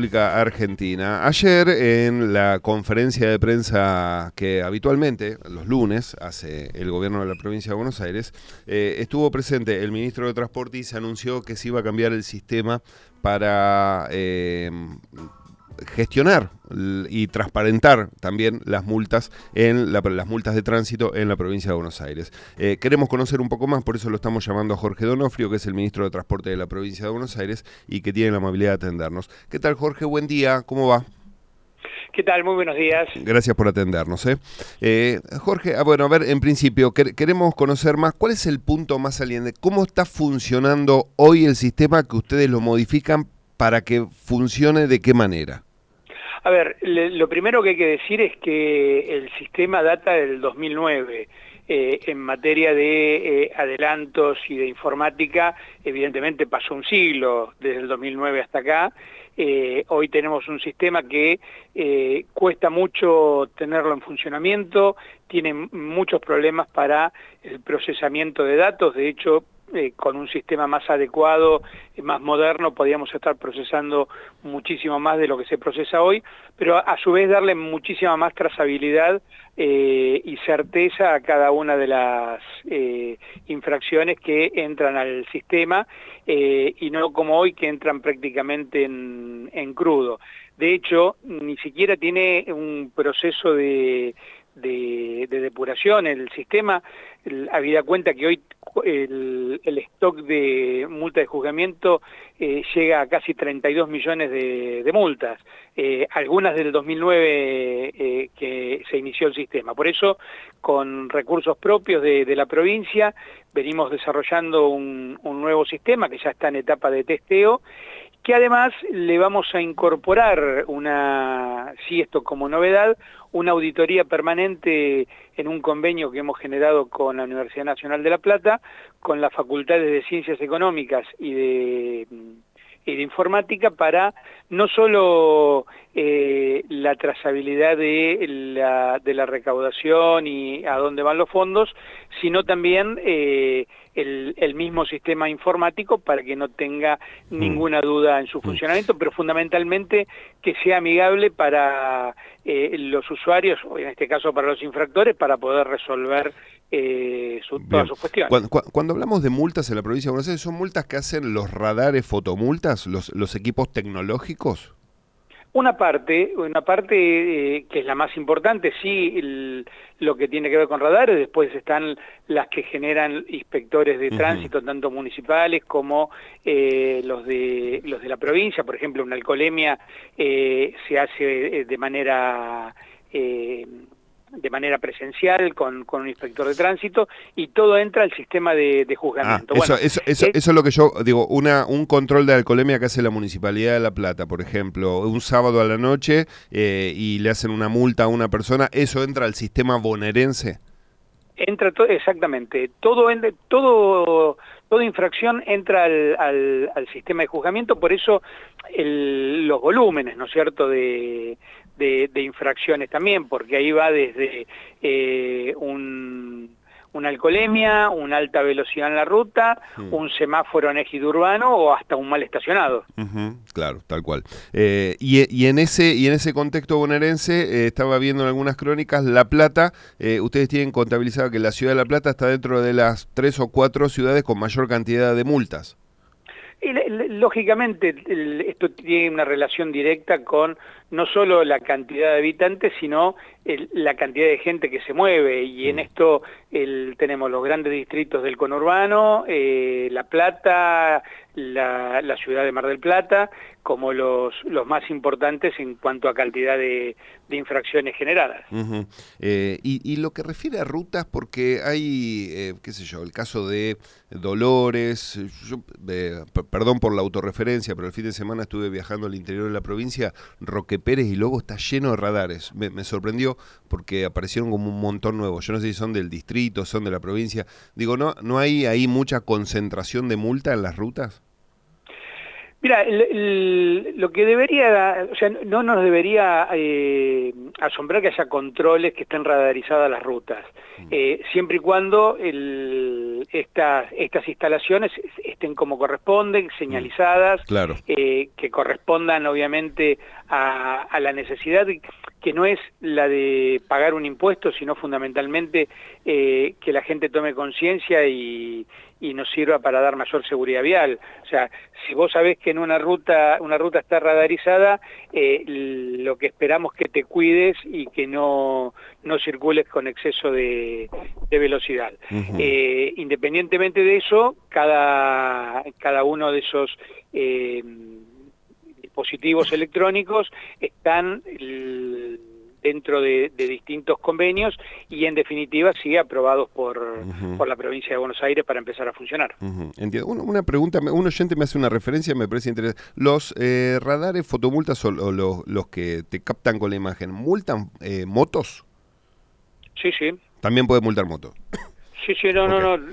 República Argentina. Ayer, en la conferencia de prensa que habitualmente, los lunes, hace el gobierno de la provincia de Buenos Aires, estuvo presente el ministro de Transporte y se anunció que se iba a cambiar el sistema para gestionar y transparentar también las multas las multas de tránsito en la provincia de Buenos Aires. Queremos conocer un poco más, por eso lo estamos llamando a Jorge Donofrio, que es el ministro de Transporte de la provincia de Buenos Aires y que tiene la amabilidad de atendernos. ¿Qué tal, Jorge? Buen día, ¿cómo va? ¿Qué tal? Muy buenos días. Gracias por atendernos. Jorge, bueno, a ver, en principio, queremos conocer más, ¿cuál es el punto más saliente? ¿Cómo está funcionando hoy el sistema que ustedes lo modifican para que funcione de qué manera? A ver, lo primero que hay que decir es que el sistema data del 2009. En materia de adelantos y de informática, evidentemente pasó un siglo desde el 2009 hasta acá. Hoy tenemos un sistema que cuesta mucho tenerlo en funcionamiento, tiene muchos problemas para el procesamiento de datos. De hecho, con un sistema más adecuado, más moderno, podríamos estar procesando muchísimo más de lo que se procesa hoy, pero a su vez darle muchísima más trazabilidad y certeza a cada una de las infracciones que entran al sistema, y no como hoy que entran prácticamente en crudo. De hecho, ni siquiera tiene un proceso de depuración el sistema. Habida cuenta que hoy el stock de multa de juzgamiento llega a casi 32 millones de multas, algunas del 2009 que se inició el sistema. Por eso, con recursos propios de la provincia, venimos desarrollando un nuevo sistema que ya está en etapa de testeo, que además le vamos a incorporar esto como novedad, una auditoría permanente en un convenio que hemos generado con la Universidad Nacional de La Plata, con las facultades de Ciencias Económicas y de Informática, para no solo la trazabilidad de la recaudación y a dónde van los fondos, sino también el mismo sistema informático para que no tenga ninguna duda en su funcionamiento, pero fundamentalmente que sea amigable para los usuarios, o en este caso para los infractores, para poder resolver todas sus cuestiones. Cuando hablamos de multas en la provincia de Buenos Aires, ¿son multas que hacen los radares fotomultas, los equipos tecnológicos? Una parte que es la más importante, sí, lo que tiene que ver con radares. Después están las que generan inspectores de tránsito, tanto municipales como los de la provincia. Por ejemplo, una alcoholemia se hace de manera presencial con un inspector de tránsito, y todo entra al sistema de juzgamiento. Eso es lo que yo digo, un control de alcoholemia que hace la Municipalidad de La Plata, por ejemplo, un sábado a la noche, y le hacen una multa a una persona, ¿eso entra al sistema bonaerense? Entra exactamente, toda infracción entra al sistema de juzgamiento. Por eso los volúmenes, ¿no es cierto?, de infracciones también, porque ahí va desde una alcoholemia, una alta velocidad en la ruta, un semáforo en ejido urbano o hasta un mal estacionado. Claro, tal cual. Y en ese contexto bonaerense, estaba viendo en algunas crónicas, La Plata, ustedes tienen contabilizado que la ciudad de La Plata está dentro de las 3 o 4 ciudades con mayor cantidad de multas. Y lógicamente esto tiene una relación directa con no solo la cantidad de habitantes, sino la cantidad de gente que se mueve, y en esto tenemos los grandes distritos del conurbano, La Plata, la ciudad de Mar del Plata, como los más importantes en cuanto a cantidad de infracciones generadas. Y lo que refiere a rutas, porque hay, qué sé yo, el caso de Dolores, perdón por la autorreferencia, pero el fin de semana estuve viajando al interior de la provincia, Roque Pérez y Lobo está lleno de radares. Me sorprendió porque aparecieron como un montón nuevos. Yo no sé si son del distrito, son de la provincia. Digo, ¿no hay ahí mucha concentración de multa en las rutas? Mira, lo que debería, o sea, no nos debería asombrar que haya controles que estén radarizadas las rutas, siempre y cuando estas instalaciones estén como corresponden, señalizadas, Claro. que correspondan obviamente a la necesidad, que no es la de pagar un impuesto, sino fundamentalmente que la gente tome conciencia y nos sirva para dar mayor seguridad vial. O sea, si vos sabés que en una ruta está radarizada, lo que esperamos es que te cuides y que no circules con exceso de velocidad. Independientemente de eso, cada uno de esos dispositivos electrónicos están dentro de distintos convenios y en definitiva sí aprobados por la provincia de Buenos Aires para empezar a funcionar. Entiendo. Una pregunta, un oyente me hace una referencia, me parece interesante. ¿Los radares fotomultas o los que te captan con la imagen, multan motos? Sí, sí. También puede multar motos. Sí, no.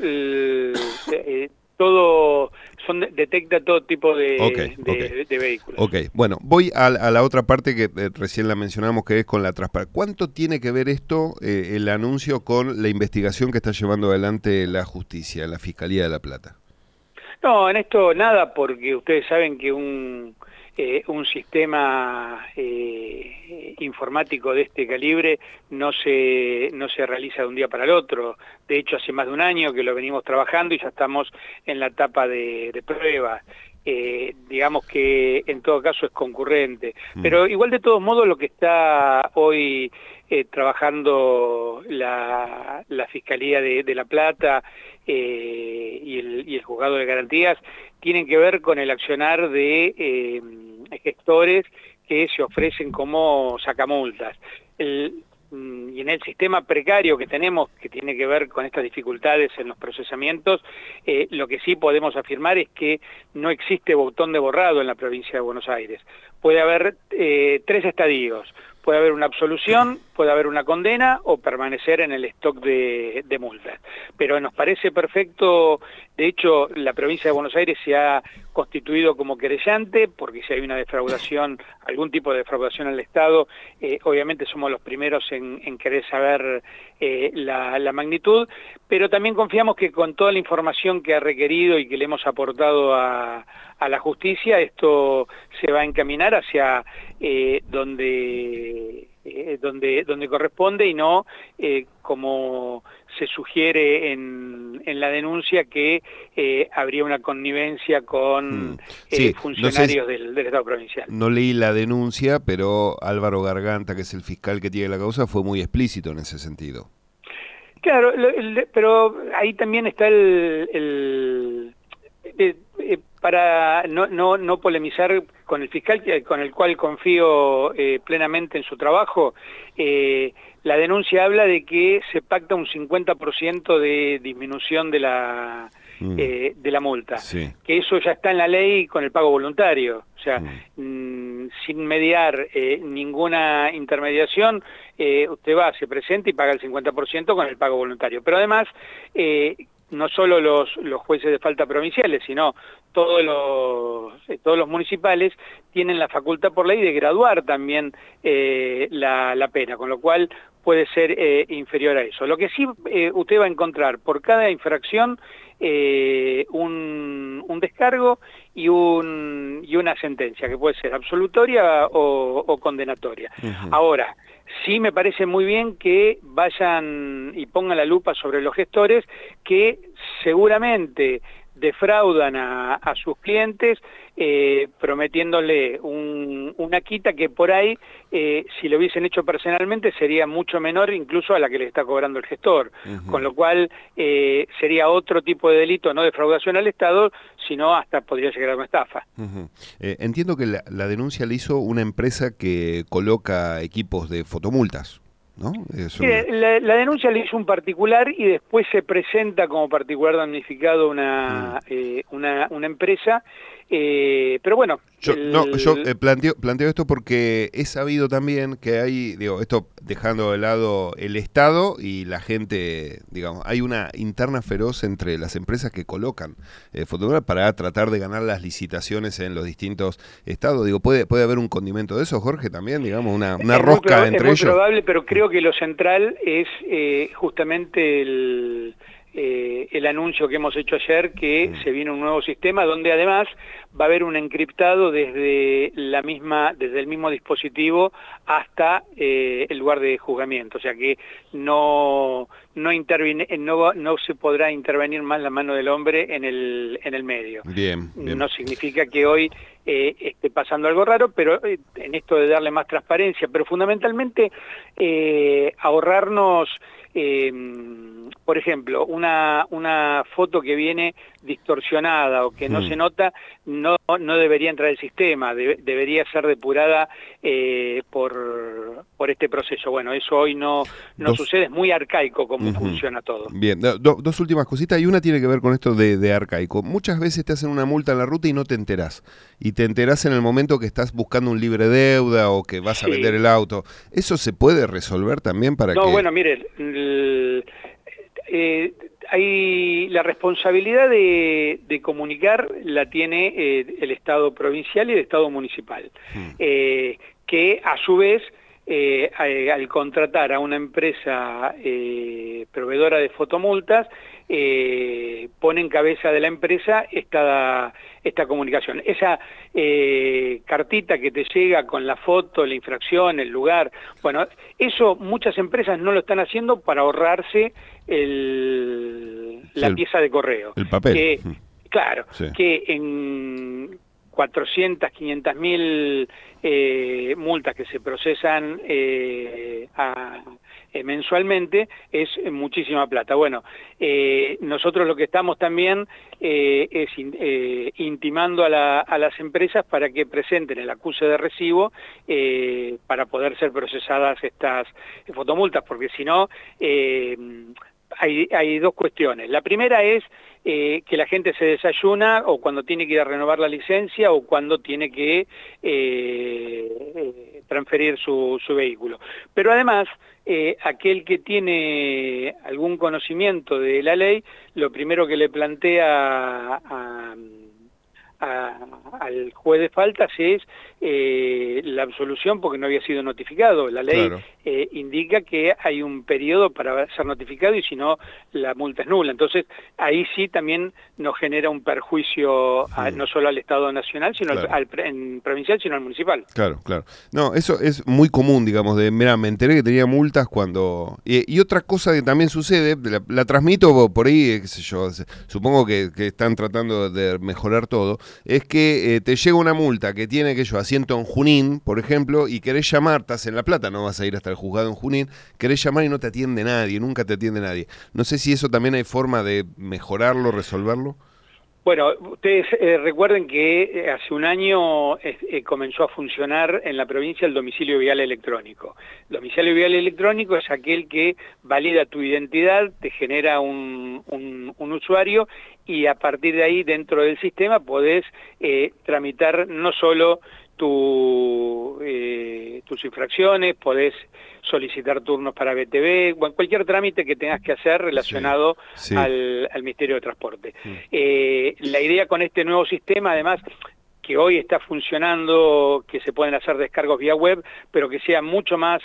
Todo detecta todo tipo de vehículos. Ok, bueno, voy a la otra parte que recién la mencionamos, que es con la transparencia. ¿Cuánto tiene que ver esto, el anuncio, con la investigación que está llevando adelante la justicia, la Fiscalía de La Plata? No, en esto nada, porque ustedes saben que un sistema informático de este calibre no se realiza de un día para el otro. De hecho, hace más de un año que lo venimos trabajando y ya estamos en la etapa de pruebas. Digamos que en todo caso es concurrente. Pero igual de todos modos lo que está hoy trabajando la Fiscalía de La Plata y el Juzgado de Garantías tienen que ver con el accionar de gestores que se ofrecen como sacamultas. Y en el sistema precario que tenemos, que tiene que ver con estas dificultades en los procesamientos, lo que sí podemos afirmar es que no existe botón de borrado en la provincia de Buenos Aires. Puede haber 3 estadios. Puede haber una absolución, puede haber una condena o permanecer en el stock de multas. Pero nos parece perfecto, de hecho la provincia de Buenos Aires se ha constituido como querellante, porque si hay una defraudación, algún tipo de defraudación al Estado, obviamente somos los primeros en querer saber la magnitud, pero también confiamos que con toda la información que ha requerido y que le hemos aportado a la justicia, esto se va a encaminar hacia donde corresponde y no como se sugiere en la denuncia, que habría una connivencia con funcionarios del Estado provincial. No leí la denuncia, pero Álvaro Garganta, que es el fiscal que tiene la causa, fue muy explícito en ese sentido. Claro, pero ahí también está para no polemizar con el fiscal, con el cual confío plenamente en su trabajo, la denuncia habla de que se pacta un 50% de disminución de la multa, que eso ya está en la ley con el pago voluntario, o sea, sin mediar ninguna intermediación, usted va, se presenta y paga el 50% con el pago voluntario, pero además no solo los jueces de falta provinciales, sino todos los municipales tienen la facultad por ley de graduar también la pena, con lo cual puede ser inferior a eso. Lo que sí usted va a encontrar por cada infracción un descargo y una sentencia, que puede ser absolutoria o condenatoria. Ahora, sí me parece muy bien que vayan y pongan la lupa sobre los gestores que seguramente defraudan a sus clientes prometiéndole una quita que por ahí, si lo hubiesen hecho personalmente, sería mucho menor incluso a la que le está cobrando el gestor, con lo cual sería otro tipo de delito, no defraudación al Estado, sino hasta podría llegar a una estafa. Entiendo que la denuncia la hizo una empresa que coloca equipos de fotomultas, ¿no? La denuncia la hizo un particular y después se presenta como particular damnificado una empresa Pero bueno. Yo planteo esto porque he sabido también que hay, digo, esto dejando de lado el Estado y la gente, digamos, hay una interna feroz entre las empresas que colocan fotógrafos para tratar de ganar las licitaciones en los distintos estados. Digo, ¿puede haber un condimento de eso, Jorge, también? Digamos, una rosca entre ellos. Es muy probable, pero creo que lo central es justamente el anuncio que hemos hecho ayer, que se viene un nuevo sistema donde además va a haber un encriptado desde el mismo dispositivo hasta el lugar de juzgamiento, o sea que no se podrá intervenir más la mano del hombre en el medio. Bien. No significa que hoy esté pasando algo raro, pero en esto de darle más transparencia, pero fundamentalmente ahorrarnos, por ejemplo, una foto que viene distorsionada o que no se nota, no debería entrar al sistema, debería ser depurada por este proceso. Bueno, eso hoy no sucede, es muy arcaico cómo funciona todo. Bien, dos últimas cositas, y una tiene que ver con esto de arcaico. Muchas veces te hacen una multa en la ruta y no te enterás, y te enterás en el momento que estás buscando un libre deuda o que vas a vender el auto. ¿Eso se puede resolver también para que...? No, bueno, mire, hay la responsabilidad de comunicar la tiene el Estado provincial y el Estado municipal, que a su vez al contratar a una empresa proveedora de fotomultas, pone en cabeza de la empresa esta comunicación. Esa cartita que te llega con la foto, la infracción, el lugar, bueno, eso muchas empresas no lo están haciendo para ahorrarse la pieza de correo. El papel. Claro, que en 400, 500 mil multas que se procesan mensualmente es muchísima plata. Bueno, nosotros lo que estamos también es intimando a las empresas para que presenten el acuse de recibo para poder ser procesadas estas fotomultas, porque si no... Hay dos cuestiones. La primera es que la gente se desayuna o cuando tiene que ir a renovar la licencia o cuando tiene que transferir su vehículo. Pero además, aquel que tiene algún conocimiento de la ley, lo primero que le plantea al juez de faltas es la absolución porque no había sido notificado. La ley indica que hay un periodo para ser notificado y si no, la multa es nula. Entonces, ahí sí también nos genera un perjuicio no solo al Estado nacional, sino al provincial, sino al municipal. Claro. No, eso es muy común, digamos, mirá, me enteré que tenía multas cuando... Y otra cosa que también sucede, la transmito por ahí, qué sé yo, supongo que están tratando de mejorar todo, es que te llega una multa que tiene asiento en Junín, por ejemplo, y querés llamar, estás en La Plata, no vas a ir hasta el juzgado en Junín, querés llamar y no te atiende nadie, nunca te atiende nadie. No sé si eso también hay forma de mejorarlo, resolverlo. Bueno, ustedes recuerden que hace un año comenzó a funcionar en la provincia el domicilio vial electrónico. El domicilio vial electrónico es aquel que valida tu identidad, te genera un usuario y a partir de ahí dentro del sistema podés tramitar no solo tus infracciones, podés solicitar turnos para BTV, bueno, cualquier trámite que tengas que hacer relacionado al Ministerio de Transporte. La idea con este nuevo sistema, además, que hoy está funcionando, que se pueden hacer descargos vía web, pero que sea mucho más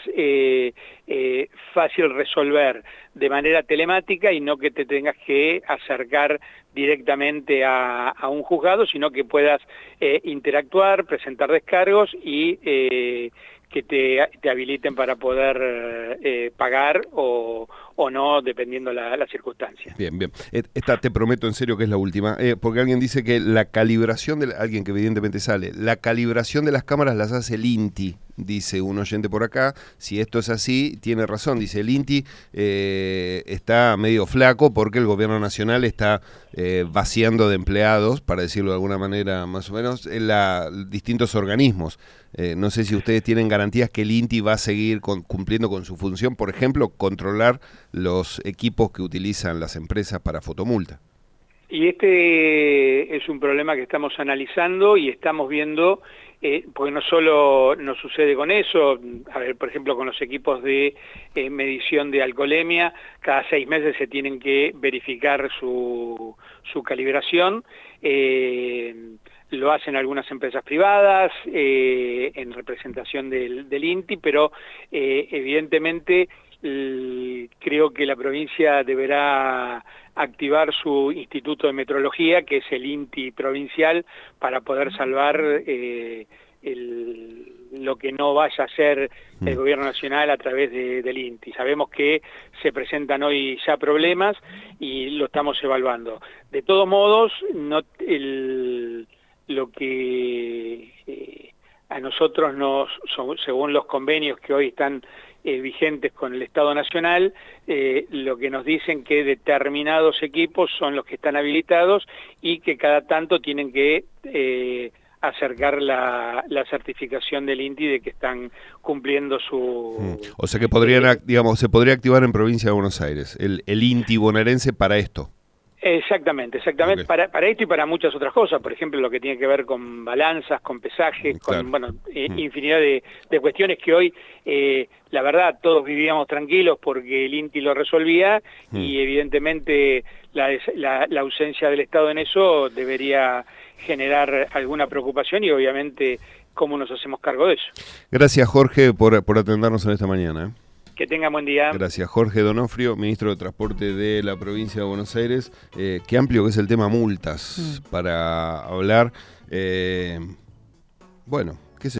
fácil resolver de manera telemática y no que te tengas que acercar directamente a un juzgado, sino que puedas interactuar, presentar descargos y que te habiliten para poder pagar o no, dependiendo la circunstancia. Bien. Esta te prometo en serio que es la última, porque alguien dice que la calibración, alguien que evidentemente sale, la calibración de las cámaras las hace el INTI, dice un oyente por acá. Si esto es así, tiene razón, dice el INTI está medio flaco porque el gobierno nacional está vaciando de empleados, para decirlo de alguna manera más o menos, en distintos organismos. No sé si ustedes tienen garantías que el INTI va a seguir cumpliendo con su función, por ejemplo, controlar los equipos que utilizan las empresas para fotomulta. Y este es un problema que estamos analizando y estamos viendo, porque no solo nos sucede con eso, a ver, por ejemplo, con los equipos de medición de alcoholemia, cada 6 meses se tienen que verificar su calibración. Lo hacen algunas empresas privadas en representación del INTI, pero evidentemente creo que la provincia deberá activar su Instituto de Metrología, que es el INTI provincial, para poder salvar lo que no vaya a hacer el gobierno nacional a través del INTI. Sabemos que se presentan hoy ya problemas y lo estamos evaluando. De todos modos, lo que a nosotros según los convenios que hoy están vigentes con el Estado Nacional, lo que nos dicen que determinados equipos son los que están habilitados y que cada tanto tienen que acercar la certificación del INTI de que están cumpliendo su... O sea que podrían, digamos, se podría activar en Provincia de Buenos Aires el INTI bonaerense para esto. Exactamente, okay. Para esto y para muchas otras cosas, por ejemplo, lo que tiene que ver con balanzas, con pesajes, claro. con infinidad de cuestiones que hoy, la verdad, todos vivíamos tranquilos porque el INTI lo resolvía y evidentemente la ausencia del Estado en eso debería generar alguna preocupación y obviamente cómo nos hacemos cargo de eso. Gracias, Jorge, por atendernos en esta mañana. Que tenga buen día. Gracias. Jorge Donofrio, ministro de Transporte de la provincia de Buenos Aires. Qué amplio que es el tema multas para hablar. Bueno.